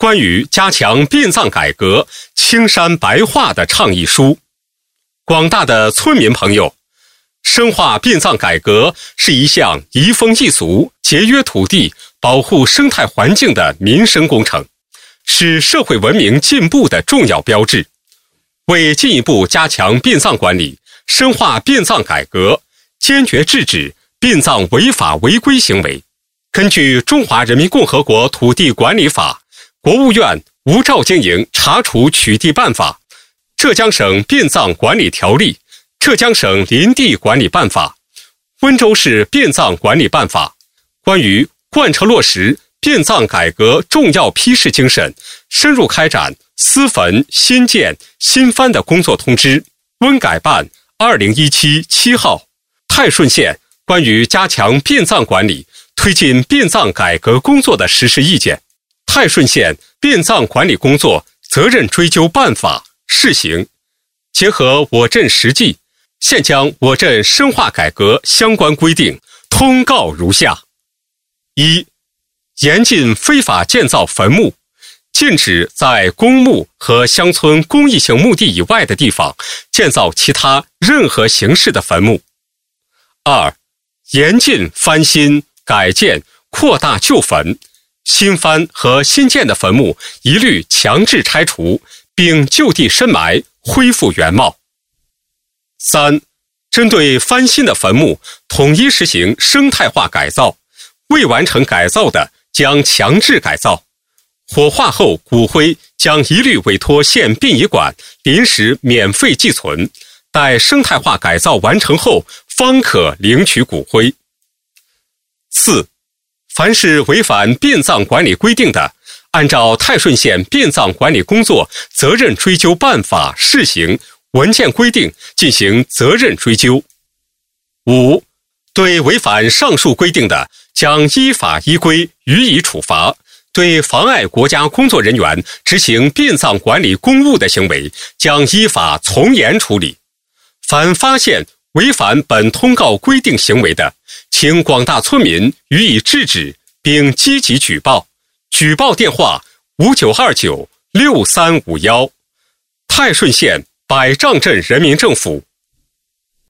关于加强殡葬改革青山白话的倡议书。广大的村民朋友，深化殡葬改革是一项移风易俗、节约土地、保护生态环境的民生工程，是社会文明进步的重要标志。为进一步加强殡葬管理，深化殡葬改革，坚决制止殡葬违法违规行为，根据《中华人民共和国土地管理法》、国务院无照经营查处取缔办法、浙江省殡葬管理条例、浙江省林地管理办法、温州市殡葬管理办法关于贯彻落实殡葬改革重要批示精神，深入开展私坟、新建、新翻的工作通知温改办2017 7号、泰顺县关于加强殡葬管理、推进殡葬改革工作的实施意见、泰顺县殡葬管理工作责任追究办法试行。结合我镇实际，现将我镇深化改革相关规定通告如下：一、严禁非法建造坟墓，禁止在公墓和乡村公益性墓地以外的地方建造其他任何形式的坟墓。二、严禁翻新、改建、扩大旧坟，新翻和新建的坟墓一律强制拆除，并就地深埋，恢复原貌。三、针对翻新的坟墓，统一实行生态化改造，未完成改造的将强制改造，火化后骨灰将一律委托县殡仪馆临时免费寄存，待生态化改造完成后方可领取骨灰。四、凡是违反殡葬管理规定的，按照泰顺县殡葬管理工作责任追究办法试行文件规定进行责任追究。五、对违反上述规定的，将依法依规予以处罚，对妨碍国家工作人员执行殡葬管理公务的行为，将依法从严处理。凡发现违反本通告规定行为的，请广大村民予以制止，并积极举报。举报电话59296351，泰顺县百丈镇人民政府